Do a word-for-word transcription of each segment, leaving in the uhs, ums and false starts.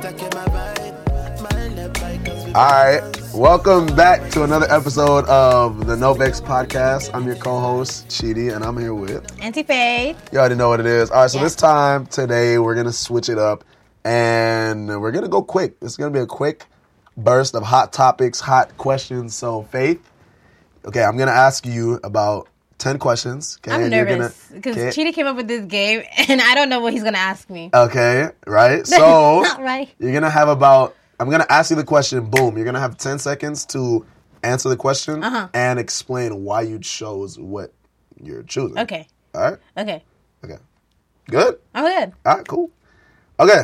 All right, welcome back to another episode of the Novex Podcast. I'm your co-host, Chidi, and I'm here with... Auntie Faye. You already know what it is. All right, so yeah. this time, today, we're going to switch it up, and we're going to go quick. It's going to be a quick burst of hot topics, hot questions. So, Faith, okay, I'm going to ask you about ten questions. Okay? I'm nervous, because okay. Chidi came up with this game, and I don't know what he's going to ask me. Okay, right? So, Not right. You're going to have about... I'm going to ask you the question, boom. You're going to have ten seconds to answer the question uh-huh. and explain why you chose what you're choosing. Okay. All right? Okay. Okay. Good? I'm good. All right, cool. Okay.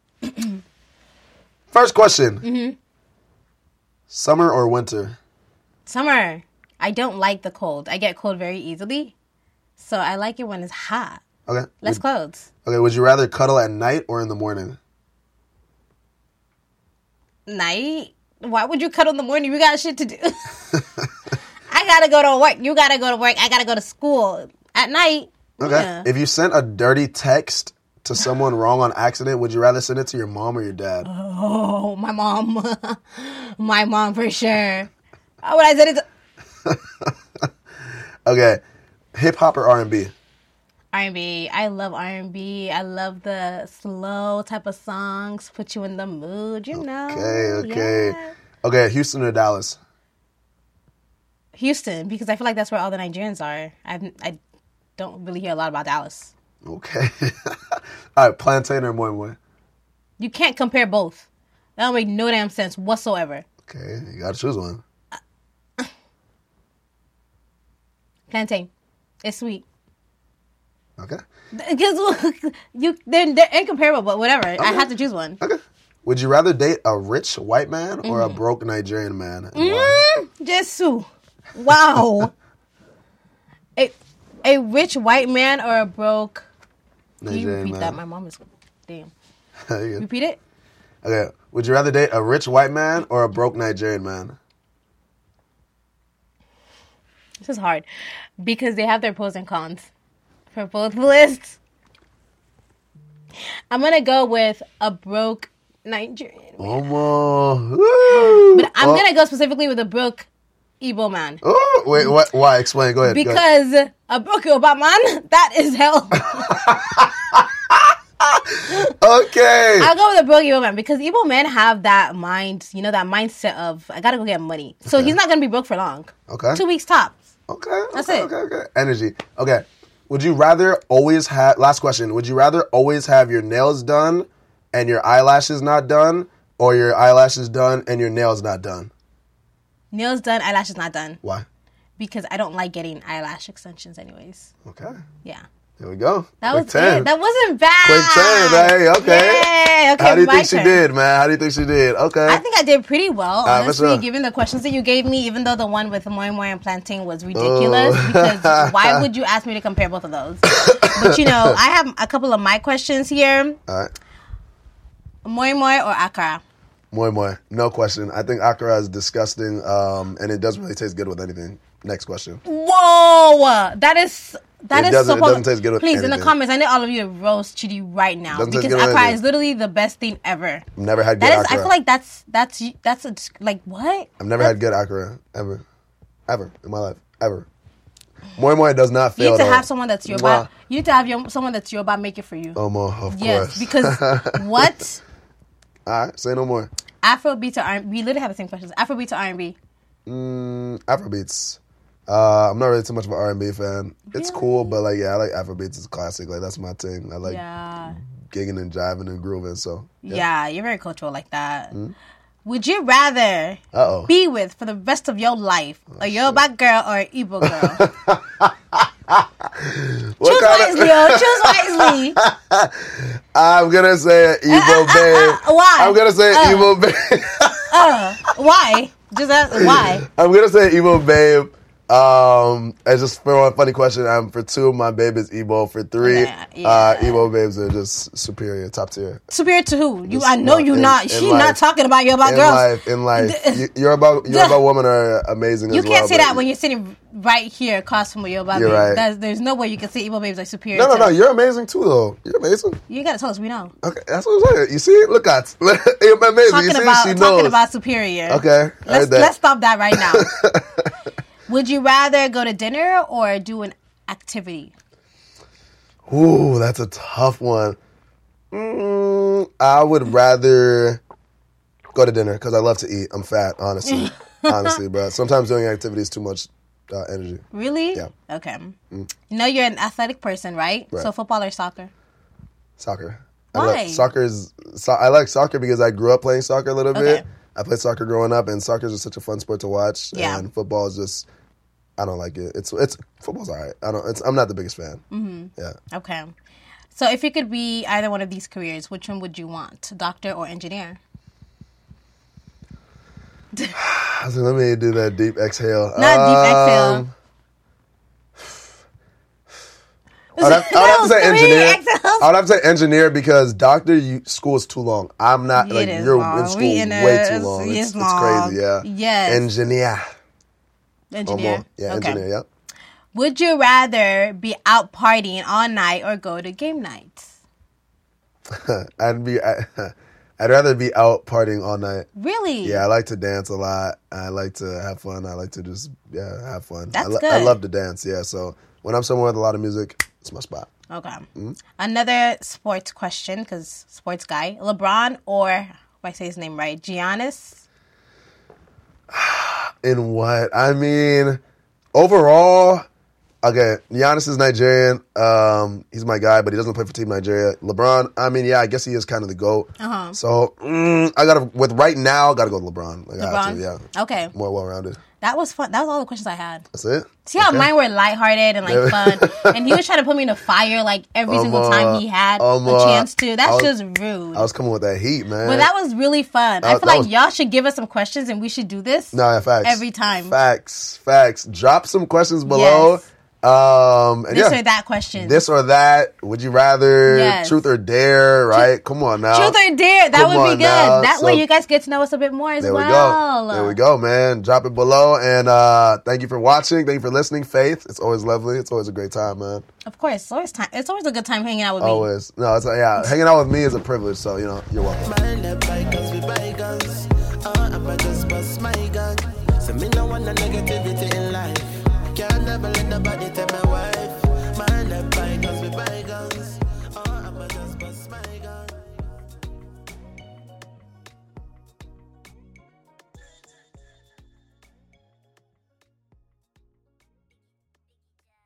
First question. Mm-hmm. Summer or winter? Summer. I don't like the cold. I get cold very easily. So I like it when it's hot. Okay. Less would, clothes. Okay, would you rather cuddle at night or in the morning? Night? Why would you cuddle in the morning? You got shit to do. I gotta go to work. You gotta go to work. I gotta go to school. At night. Okay. Yeah. If you sent a dirty text to someone wrong on accident, would you rather send it to your mom or your dad? Oh, my mom. My mom for sure. How would I send it to... Okay. Hip hop or R and B? R and B. I love R and B. I love the slow type of songs. Put you in the mood, you know. Okay, okay. Yeah. Okay, Houston or Dallas? Houston, because I feel like that's where all the Nigerians are. I I don't really hear a lot about Dallas. Okay. All right, plantain or moi moi? You can't compare both. That don't make no damn sense whatsoever. Okay, you gotta choose one. Plantain. It's sweet. Okay. Because you, they're, they're incomparable, but whatever. Okay. I have to choose one. Okay. Would you rather date a rich white man or mm-hmm. a broke Nigerian man? And mm, why? Jesus. Wow. a, a rich white man or a broke... Nigerian Can you repeat man. That? My mom is... Damn. Repeat it? Okay. Would you rather date a rich white man or a broke Nigerian man? This is hard. Because they have their pros and cons. For both lists, I'm gonna go with a broke Nigerian man. Oh, but I'm oh. gonna go specifically with a broke Igbo man. Oh, wait, what? Why? Explain. Go ahead. Because go ahead. a broke Igbo man, that is hell. Okay. I'll go with a broke Igbo man because Igbo men have that mind, you know, that mindset of I gotta go get money. So okay. He's not gonna be broke for long. Okay. Two weeks tops. Okay. That's okay, it. Okay. Okay. Energy. Okay. Would you rather always have, last question, would you rather always have your nails done and your eyelashes not done, or your eyelashes done and your nails not done? Nails done, eyelashes not done. Why? Because I don't like getting eyelash extensions anyways. Okay. Yeah. There we go. That Quick was ten. Good. That wasn't bad. Quick ten, hey, okay. Yay. Okay, How do you think turn. she did, man? How do you think she did? Okay. I think I did pretty well, right, honestly, given the questions that you gave me, even though the one with moi moi and plantain was ridiculous, oh. because why would you ask me to compare both of those? But, you know, I have a couple of my questions here. All right. Moi moi or akara? Moi moi. No question. I think akara is disgusting, um, and it doesn't really taste good with anything. Next question. Whoa! That is... That it is doesn't, so it doesn't taste good with Please, anything. in the comments, I need all of you to roast Chidi right now. Doesn't because akara is literally the best thing ever. Never had good that is, akara. I feel like that's, that's, that's a, like, what? I've never that's, had good akara. Ever. Ever. In my life. Ever. Moi moi does not fail. You need to at have all. someone that's Yoruba. Wow. You need to have your, someone that's Yoruba make it for you. Oh, more, of yes, course. Yes, because what? All right, say no more. Afrobeat to R and B. We literally have the same questions. Afrobeat to R and B. Mm, Afrobeats. Uh, I'm not really too much of an R and B fan. It's really? cool, but like, yeah, I like Afrobeats. It's classic. Like, that's my thing. I like yeah. gigging and jiving and grooving. So yeah, yeah you're very cultural like that. Mm-hmm. Would you rather Uh-oh. be with for the rest of your life oh, a Yoruba girl or an Igbo girl? Choose wisely, yo. Choose wisely. I'm gonna say an Igbo uh, uh, babe. Uh, uh, why? I'm gonna say an uh, Igbo babe. uh, why? Just ask, why? I'm gonna say an Igbo babe Um, it's just for one funny question. Um, for two, my babe is Ebo. For three, Yeah, yeah. uh, Ebo babes are just superior, top tier. Superior to who? You, Just I know not you in- not. in She's life. not talking about you about In girls. life, in life, you, you're about you're about women are amazing. You as can't well, say but- that when you're sitting right here across from your Yoruba You're babe. right. That's, there's no way you can say Igbo babes are superior. No, no, to, no. You're amazing too, though. You're amazing. You gotta tell us. We know. Okay, that's what I'm saying. You see, look at you're amazing. Talking you see, about she talking knows. about superior. Okay, I Let's heard that. let's stop that right now. Would you rather go to dinner or do an activity? Ooh, that's a tough one. Mm, I would rather go to dinner because I love to eat. I'm fat, honestly. honestly, bro. Sometimes doing activities is too much uh, energy. Really? Yeah. Okay. Mm. You know you're an athletic person, right? Right. So football or soccer? Soccer. Why? I like, soccer is. So, I like soccer because I grew up playing soccer a little Okay. bit. I played soccer growing up, and soccer is just such a fun sport to watch. Yeah. And football is just. I don't like it. It's it's football's alright. I don't. It's, I'm not the biggest fan. Mm-hmm. Yeah. Okay. So if you could be either one of these careers, which one would you want? Doctor or engineer? I was like, let me do that deep exhale. Not Um, deep exhale. I would have, I would have to say Three engineer. exhales. I would have to say engineer because doctor, you, school is too long. I'm not It like is you're long. in school We in way a- too long. it's It's, it's long. crazy. Yeah. Yes. Engineer. Engineer. Or more. Yeah. Okay. Engineer. Yep. Would you rather be out partying all night or go to game nights? I'd be. I, I'd rather be out partying all night. Really? Yeah, I like to dance a lot. I like to have fun. I like to just yeah have fun. That's I, lo- good. I love to dance. Yeah. So when I'm somewhere with a lot of music, it's my spot. Okay. Mm-hmm. Another sports question, because sports guy. LeBron or, if I say his name right, Giannis? In what? I mean, overall, okay, Giannis is Nigerian. Um, he's my guy, but he doesn't play for Team Nigeria. LeBron, I mean, yeah, I guess he is kind of the GOAT. Uh-huh. So, mm, I got to, with right now, got to go with LeBron. Like, I have LeBron? to, yeah. Okay. More well-rounded. That was fun. That was all the questions I had. That's it? See how Okay. mine were lighthearted and like fun, and he was trying to put me in a fire like every Um, single uh, time he had um, a uh, chance to. That's I was- just rude. I was coming with that heat, man. But that was really fun. I That- feel that like was- y'all should give us some questions, and we should do this. No, yeah, facts. Every time. Facts, facts. Drop some questions below. Yes. Um, and This yeah, or that question. this or that. Would you rather? Yes. Truth or dare? Right? Come on now. Truth or dare? That Come would be on good. now. That So- way you guys get to know us a bit more as There we well. go. There we go, man. Drop it below. And uh, thank you for watching. Thank you for listening, Faith. It's always lovely. It's always a great time, man. Of course, it's always time. It's always a good time hanging out with me. Always. No, it's yeah. Hanging out with me is a privilege. So you know, you're welcome. Mind the bikers, we bikers. Uh, I'm just bust my gun. So me no want the negativity in life. Can't never let nobody tell me why.